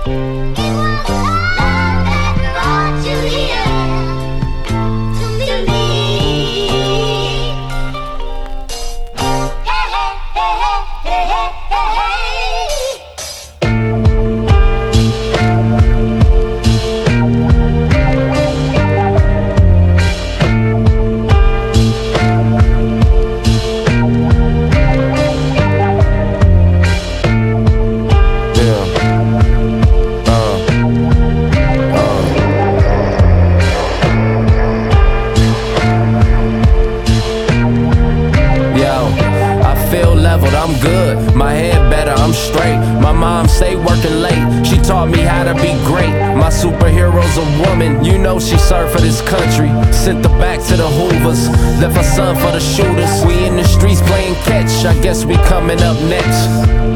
I'm good, my head better, I'm straight. My mom stay working late, she taught me how to be great. My superhero's a woman, you know she served for this country. Sent her back to the Hoovers, left her son for the shooters. We in the streets playing catch, I guess we coming up next.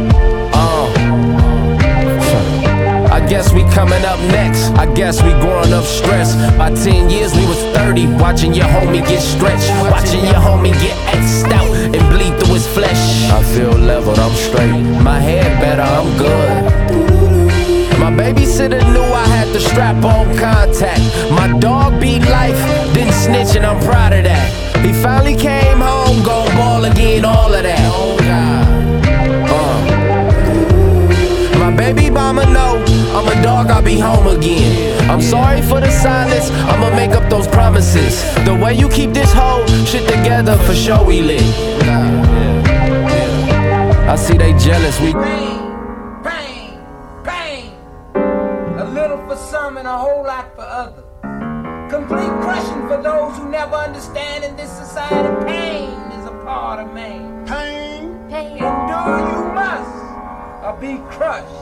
I guess we coming up next. I guess we growing up stressed. By 10 years we was 30, watching your homie get stretched, watching your homie get X'd out and bleed through his flesh. I feel leveled, I'm straight. My head better, I'm good. My babysitter knew I had the strap on contact. My dog beat life, didn't snitch, and I'm proud of that. He finally came home, gon' ball again, all of that. My baby mama know I'm a dog, I'll be home again. I'm sorry for the silence, I'ma make up those promises. The way you keep this whole shit together, for sure we lit. I see they jealous, we Pain, pain. A little for some and a whole lot for others. Complete crushing for those who never understand in this society. Pain is a part of man. Pain. Endure you must, or be crushed.